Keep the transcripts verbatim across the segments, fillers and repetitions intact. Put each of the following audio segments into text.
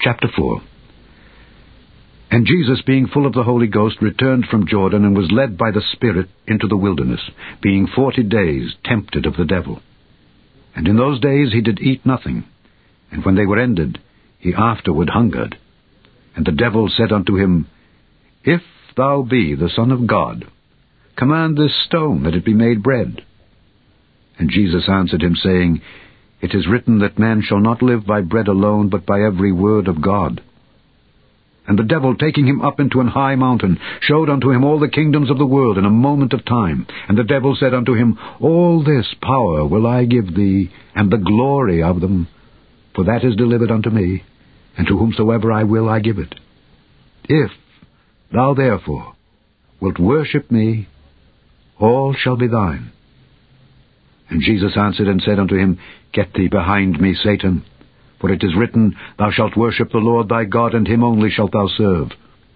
Chapter four. And Jesus, being full of the Holy Ghost, returned from Jordan, and was led by the Spirit into the wilderness, being forty days tempted of the devil. And in those days he did eat nothing, and when they were ended, he afterward hungered. And the devil said unto him, If thou be the Son of God, command this stone that it be made bread. And Jesus answered him, saying, It is written that man shall not live by bread alone, but by every word of God. And the devil, taking him up into an high mountain, showed unto him all the kingdoms of the world in a moment of time. And the devil said unto him, All this power will I give thee, and the glory of them, for that is delivered unto me, and to whomsoever I will I give it. If thou therefore wilt worship me, all shall be thine. And Jesus answered and said unto him, Get thee behind me, Satan, for it is written, Thou shalt worship the Lord thy God, and him only shalt thou serve.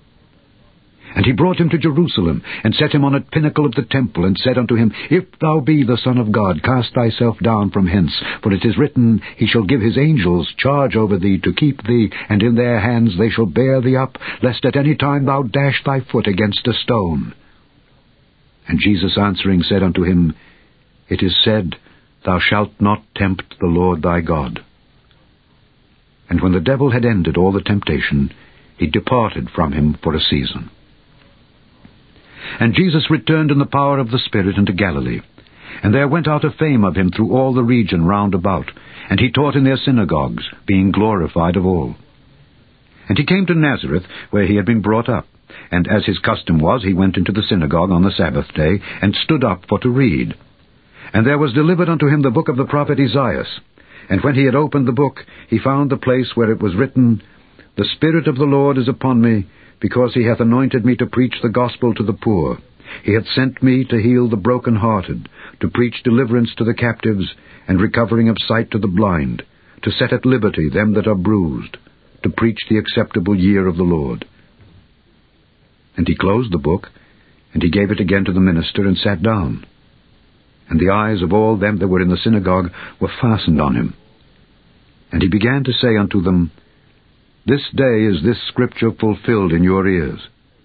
And he brought him to Jerusalem, and set him on a pinnacle of the temple, and said unto him, If thou be the Son of God, cast thyself down from hence, for it is written, He shall give his angels charge over thee, to keep thee, and in their hands they shall bear thee up, lest at any time thou dash thy foot against a stone. And Jesus answering said unto him, It is said, Thou shalt not tempt the Lord thy God. And when the devil had ended all the temptation, he departed from him for a season. And Jesus returned in the power of the Spirit into Galilee. And there went out a fame of him through all the region round about, and he taught in their synagogues, being glorified of all. And he came to Nazareth, where he had been brought up. And as his custom was, he went into the synagogue on the Sabbath day, and stood up for to read. And there was delivered unto him the book of the prophet Esaias. And when he had opened the book, he found the place where it was written, The Spirit of the Lord is upon me, because he hath anointed me to preach the gospel to the poor. He hath sent me to heal the brokenhearted, to preach deliverance to the captives, and recovering of sight to the blind, to set at liberty them that are bruised, to preach the acceptable year of the Lord. And he closed the book, and he gave it again to the minister, and sat down. And the eyes of all them that were in the synagogue were fastened on him. And he began to say unto them, This day is this scripture fulfilled in your ears.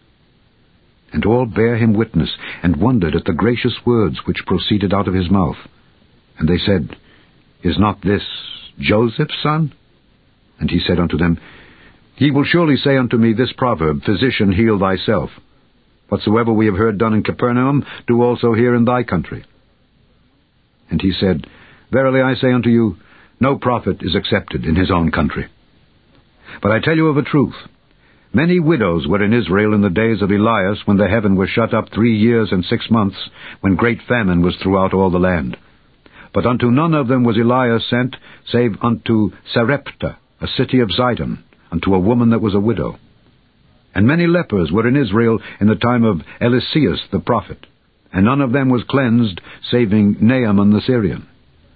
And all bare him witness, and wondered at the gracious words which proceeded out of his mouth. And they said, Is not this Joseph's son? And he said unto them, Ye will surely say unto me this proverb, Physician, heal thyself. Whatsoever we have heard done in Capernaum, do also here in thy country. And he said, Verily I say unto you, no prophet is accepted in his own country. But I tell you of a truth, many widows were in Israel in the days of Elias, when the heaven was shut up three years and six months, when great famine was throughout all the land. But unto none of them was Elias sent, save unto Sarepta, a city of Sidon, unto a woman that was a widow. And many lepers were in Israel in the time of Eliseus the prophet, and none of them was cleansed, saving Naaman the Syrian.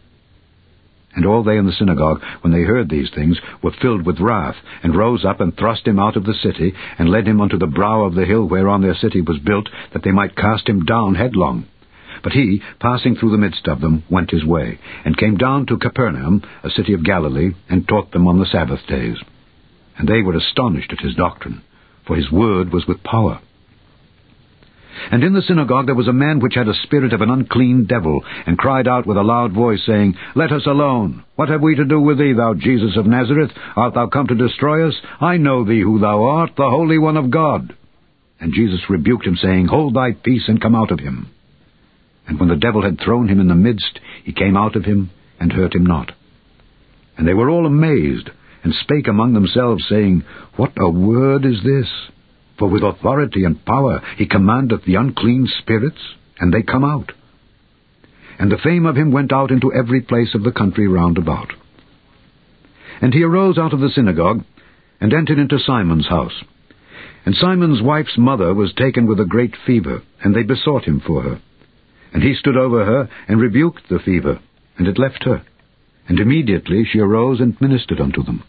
And all they in the synagogue, when they heard these things, were filled with wrath, and rose up and thrust him out of the city, and led him unto the brow of the hill whereon their city was built, that they might cast him down headlong. But he, passing through the midst of them, went his way, and came down to Capernaum, a city of Galilee, and taught them on the Sabbath days. And they were astonished at his doctrine, for his word was with power. And in the synagogue there was a man which had a spirit of an unclean devil, and cried out with a loud voice, saying, Let us alone. What have we to do with thee, thou Jesus of Nazareth? Art thou come to destroy us? I know thee who thou art, the Holy One of God. And Jesus rebuked him, saying, Hold thy peace, and come out of him. And when the devil had thrown him in the midst, he came out of him, and hurt him not. And they were all amazed, and spake among themselves, saying, What a word is this! For with authority and power he commandeth the unclean spirits, and they come out. And the fame of him went out into every place of the country round about. And he arose out of the synagogue, and entered into Simon's house. And Simon's wife's mother was taken with a great fever, and they besought him for her. And he stood over her, and rebuked the fever, and it left her. And immediately she arose and ministered unto them.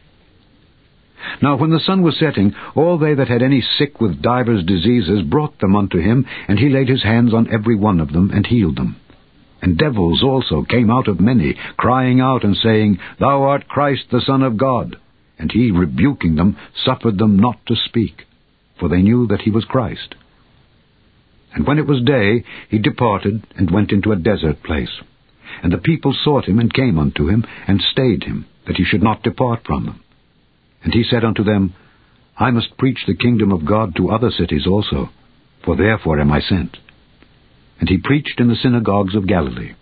Now when the sun was setting, all they that had any sick with divers diseases brought them unto him, and he laid his hands on every one of them, and healed them. And devils also came out of many, crying out and saying, Thou art Christ the Son of God. And he, rebuking them, suffered them not to speak, for they knew that he was Christ. And when it was day, he departed, and went into a desert place. And the people sought him, and came unto him, and stayed him, that he should not depart from them. And he said unto them, I must preach the kingdom of God to other cities also, for therefore am I sent. And he preached in the synagogues of Galilee.